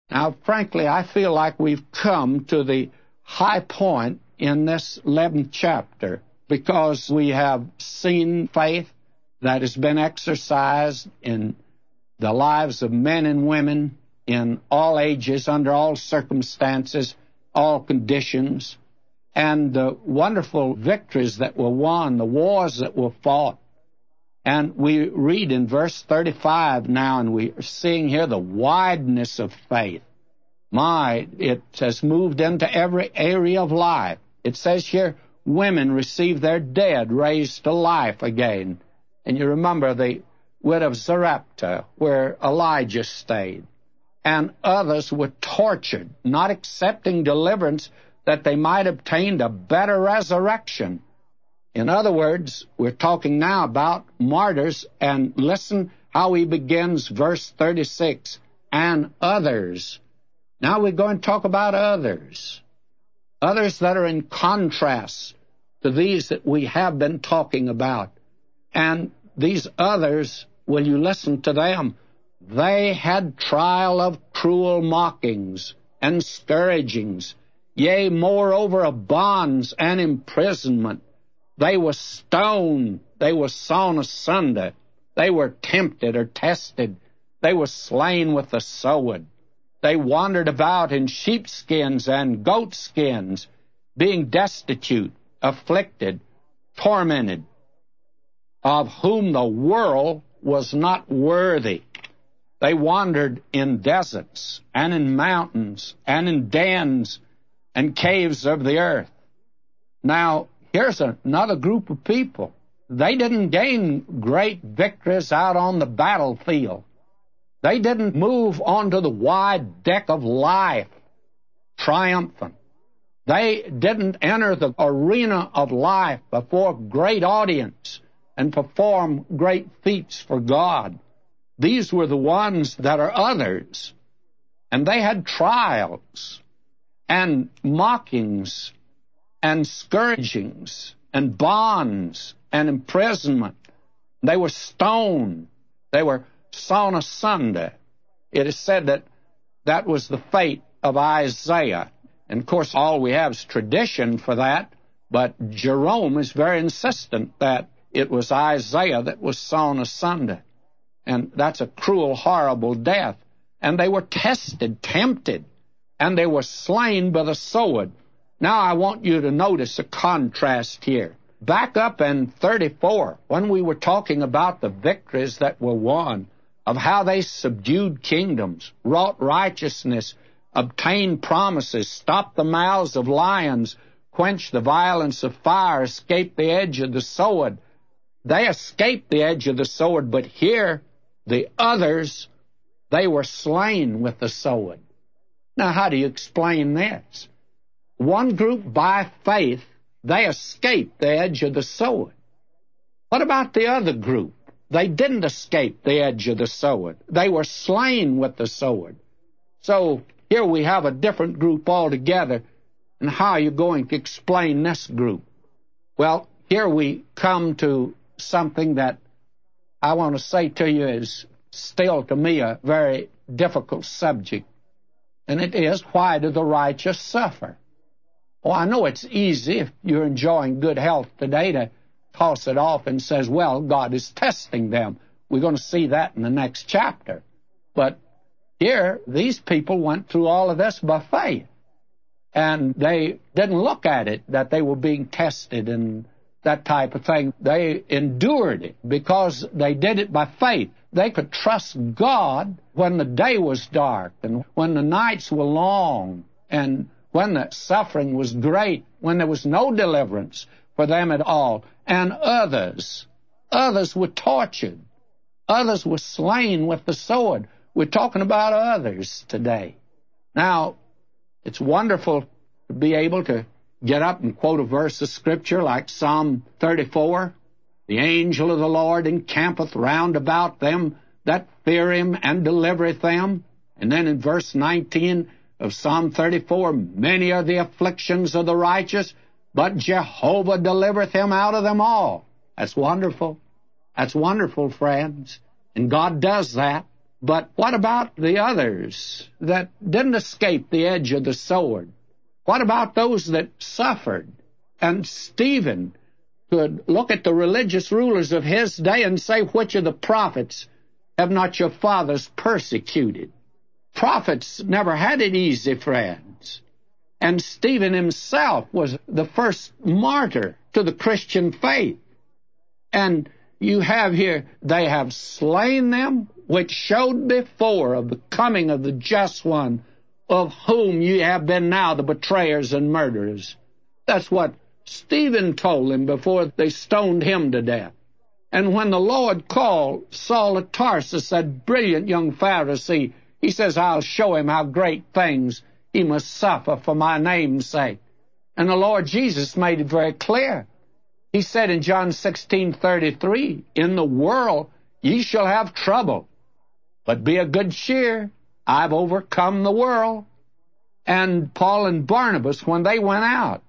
Now, frankly, I feel like we've come to the high point in this 11th chapter because we have seen faith that has been exercised in the lives of men and women in all ages, under all circumstances, all conditions, and the wonderful victories that were won, the wars that were fought. And we read in verse 35 now, and we are seeing here the wideness of faith. It has moved into every area of life. It says here, women receive their dead raised to life again. And you remember the widow of Zarepta, where Elijah stayed. And others were tortured, not accepting deliverance that they might obtain a better resurrection. In other words, we're talking now about martyrs, and listen how he begins verse 36, and others. Now we're going to talk about others. Others that are in contrast to these that we have been talking about. And these others, will you listen to them? They had trial of cruel mockings and scourgings, yea, moreover of bonds and imprisonment. They were stoned, they were sawn asunder, they were tempted or tested, they were slain with the sword. They wandered about in sheepskins and goatskins, being destitute, afflicted, tormented, of whom the world was not worthy. They wandered in deserts and in mountains and in dens and caves of the earth. Now, here's another group of people. They didn't gain great victories out on the battlefield. They didn't move onto the wide deck of life triumphant. They didn't enter the arena of life before a great audience and perform great feats for God. These were the ones that are others. And they had trials and mockings and scourgings and bonds and imprisonment. They were stoned. They were sawn asunder. It is said that that was the fate of Isaiah. And, of course, all we have is tradition for that, but Jerome is very insistent that it was Isaiah that was sawn asunder. And that's a cruel, horrible death. And they were tested, tempted, and they were slain by the sword. Now I want you to notice a contrast here. Back up in 34, when we were talking about the victories that were won, of how they subdued kingdoms, wrought righteousness, obtained promises, stopped the mouths of lions, quenched the violence of fire, escaped the edge of the sword. They escaped the edge of the sword, but here, the others, they were slain with the sword. Now, how do you explain this? One group, by faith, they escaped the edge of the sword. What about the other group? They didn't escape the edge of the sword. They were slain with the sword. So here we have a different group altogether. And how are you going to explain this group? Well, here we come to something that I want to say to you is still, to me, a very difficult subject. And it is, why do the righteous suffer? Well, I know it's easy if you're enjoying good health today to toss it off and says, well, God is testing them. We're going to see that in the next chapter. But here, these people went through all of this by faith. And they didn't look at it, that they were being tested and that type of thing. They endured it because they did it by faith. They could trust God when the day was dark and when the nights were long and when the suffering was great, when there was no deliverance for them at all. And others were tortured. Others were slain with the sword. We're talking about others today. Now, it's wonderful to be able to get up and quote a verse of Scripture like Psalm 34. The angel of the Lord encampeth round about them that fear him and delivereth them. And then in verse 19 of Psalm 34, many are the afflictions of the righteous, but Jehovah delivereth him out of them all. That's wonderful. That's wonderful, friends. And God does that. But what about the others that didn't escape the edge of the sword? What about those that suffered? And Stephen could look at the religious rulers of his day and say, which of the prophets have not your fathers persecuted? Prophets never had it easy, friends. And Stephen himself was the first martyr to the Christian faith. And you have here, they have slain them, which showed before of the coming of the just one, of whom ye have been now the betrayers and murderers. That's what Stephen told them before they stoned him to death. And when the Lord called Saul of Tarsus, that brilliant young Pharisee, he says, I'll show him how great things he must suffer for my name's sake. And the Lord Jesus made it very clear. He said in John 16:33, in the world ye shall have trouble, but be of good cheer. I've overcome the world. And Paul and Barnabas, when they went out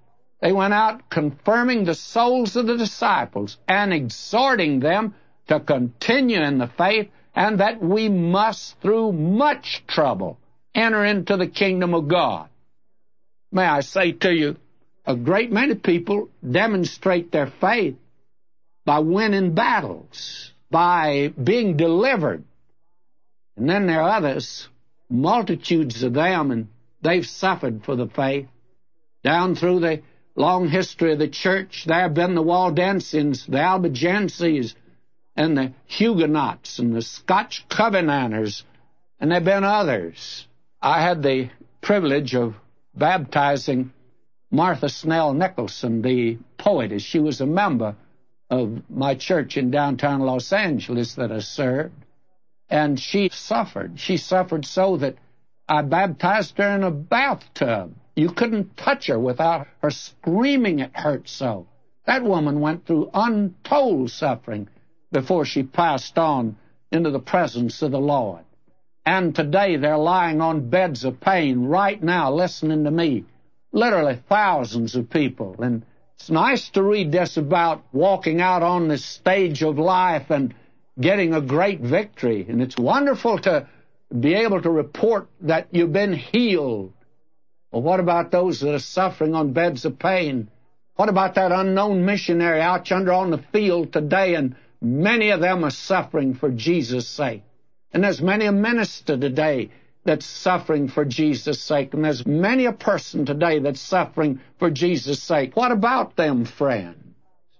confirming the souls of the disciples and exhorting them to continue in the faith, and that we must, through much trouble, enter into the kingdom of God. May I say to you, a great many people demonstrate their faith by winning battles, by being delivered. And then there are others, multitudes of them, and they've suffered for the faith. Down through the long history of the church, there have been the Waldensians, the Albigenses, and the Huguenots, and the Scotch Covenanters, and there have been others. I had the privilege of baptizing Martha Snell Nicholson, the poetess. She was a member of my church in downtown Los Angeles that I served, and she suffered. She suffered so that I baptized her in a bathtub. You couldn't touch her without her screaming it hurt so. That woman went through untold suffering before she passed on into the presence of the Lord. And today they're lying on beds of pain right now listening to me. Literally thousands of people. And it's nice to read this about walking out on this stage of life and getting a great victory. And it's wonderful to be able to report that you've been healed. Well, what about those that are suffering on beds of pain? What about that unknown missionary out yonder on the field today? And many of them are suffering for Jesus' sake. And there's many a minister today that's suffering for Jesus' sake. And there's many a person today that's suffering for Jesus' sake. What about them, friend?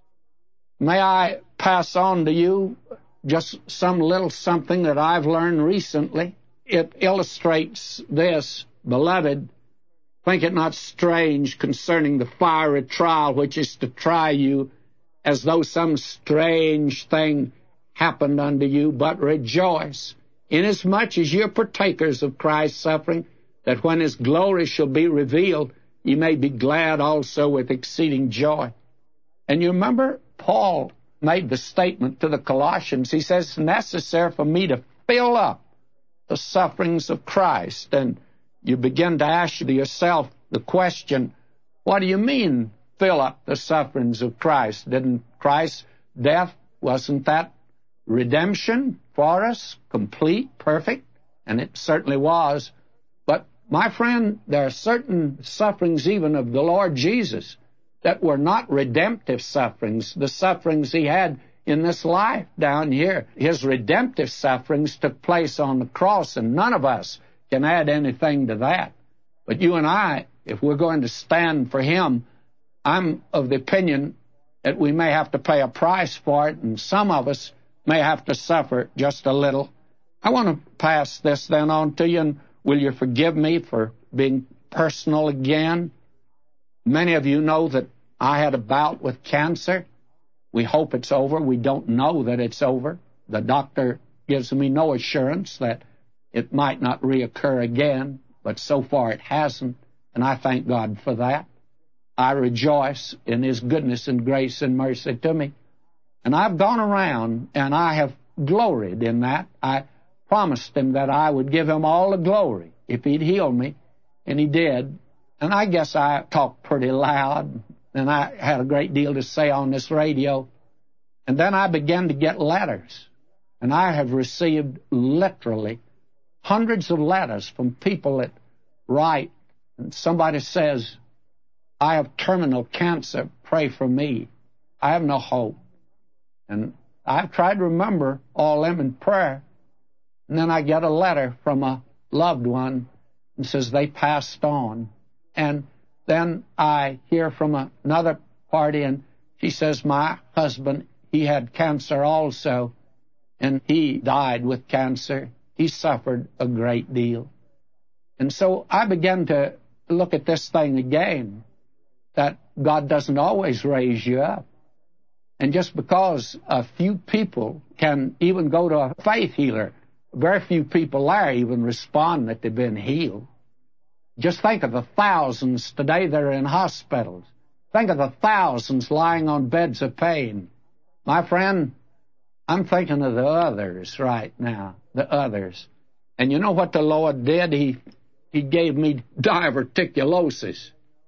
May I pass on to you just some little something that I've learned recently? It illustrates this, beloved. Think it not strange concerning the fiery trial which is to try you, as though some strange thing happened unto you, but rejoice, inasmuch as ye are partakers of Christ's suffering, that when his glory shall be revealed, ye may be glad also with exceeding joy. And you remember, Paul made the statement to the Colossians. He says, it's necessary for me to fill up the sufferings of Christ. And you begin to ask yourself the question, what do you mean, fill up the sufferings of Christ? Didn't Christ's death, wasn't that redemption for us, complete, perfect? And it certainly was. But, my friend, there are certain sufferings even of the Lord Jesus that were not redemptive sufferings, the sufferings he had in this life down here. His redemptive sufferings took place on the cross, and none of us can add anything to that. But you and I, if we're going to stand for him, I'm of the opinion that we may have to pay a price for it, and some of us may have to suffer just a little. I want to pass this then on to you, and will you forgive me for being personal again? Many of you know that I had a bout with cancer. We hope it's over. We don't know that it's over. The doctor gives me no assurance that it might not reoccur again, but so far it hasn't, and I thank God for that. I rejoice in his goodness and grace and mercy to me. And I've gone around, and I have gloried in that. I promised him that I would give him all the glory if he'd heal me, and he did. And I guess I talked pretty loud, and I had a great deal to say on this radio. And then I began to get letters. And I have received literally hundreds of letters from people that write, and somebody says, I have terminal cancer, pray for me. I have no hope. And I've tried to remember all them in prayer, and then I get a letter from a loved one and says they passed on. And then I hear from another party, and she says, my husband, he had cancer also, and he died with cancer. He suffered a great deal. And so I began to look at this thing again, that God doesn't always raise you up. And just because a few people can even go to a faith healer, very few people there even respond that they've been healed. Just think of the thousands today that are in hospitals. Think of the thousands lying on beds of pain. My friend, I'm thinking of the others right now, the others. And you know what the Lord did? He gave me diverticulosis.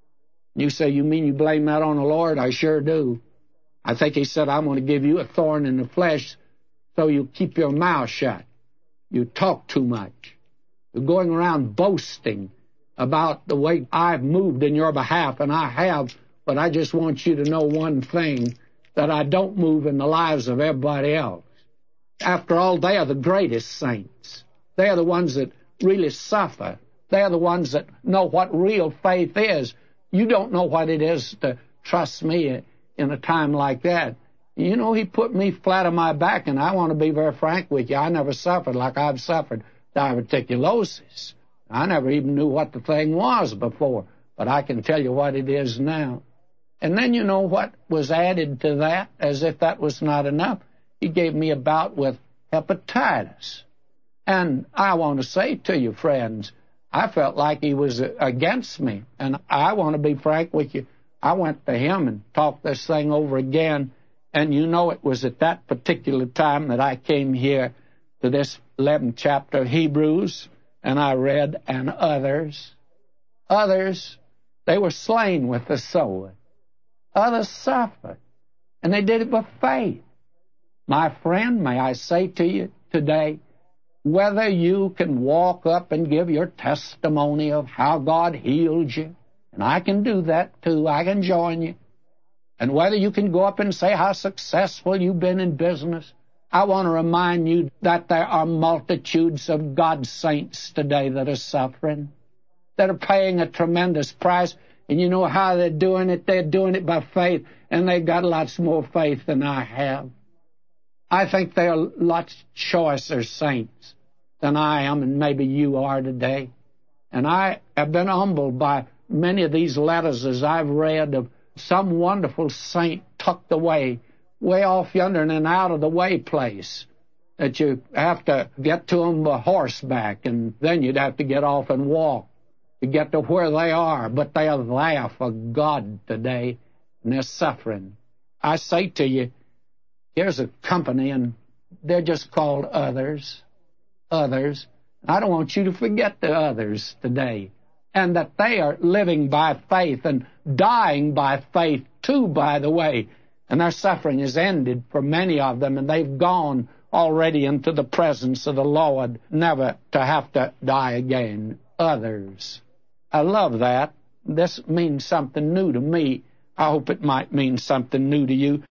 You say, you mean you blame that on the Lord? I sure do. I think he said, I'm going to give you a thorn in the flesh so you keep your mouth shut. You talk too much. You're going around boasting about the way I've moved in your behalf, and I have, but I just want you to know one thing, that I don't move in the lives of everybody else. After all, they are the greatest saints. They are the ones that really suffer. They are the ones that know what real faith is. You don't know what it is to trust me in a time like that. You know, he put me flat on my back, and I want to be very frank with you. I never suffered like I've suffered diverticulosis. I never even knew what the thing was before, but I can tell you what it is now. And then you know what was added to that, as if that was not enough? He gave me a bout with hepatitis. And I want to say to you, friends, I felt like he was against me. And I want to be frank with you. I went to him and talked this thing over again. And you know, it was at that particular time that I came here to this 11th chapter of Hebrews, and I read, and others, they were slain with the sword. Others suffered, and they did it with faith. My friend, may I say to you today, whether you can walk up and give your testimony of how God healed you, and I can do that too, I can join you, and whether you can go up and say how successful you've been in business, I want to remind you that there are multitudes of God's saints today that are suffering, that are paying a tremendous price. And you know how they're doing it? They're doing it by faith, and they've got lots more faith than I have. I think they are lots choicer saints than I am, and maybe you are today. And I have been humbled by many of these letters as I've read of some wonderful saint tucked away, way off yonder in an out-of-the-way place, that you have to get to them by horseback, and then you'd have to get off and walk to get to where they are. But they are there for God today, and they're suffering. I say to you, here's a company, and they're just called others. Others. I don't want you to forget the others today, and that they are living by faith and dying by faith too, by the way. And their suffering is ended for many of them, and they've gone already into the presence of the Lord, never to have to die again. Others. I love that. This means something new to me. I hope it might mean something new to you.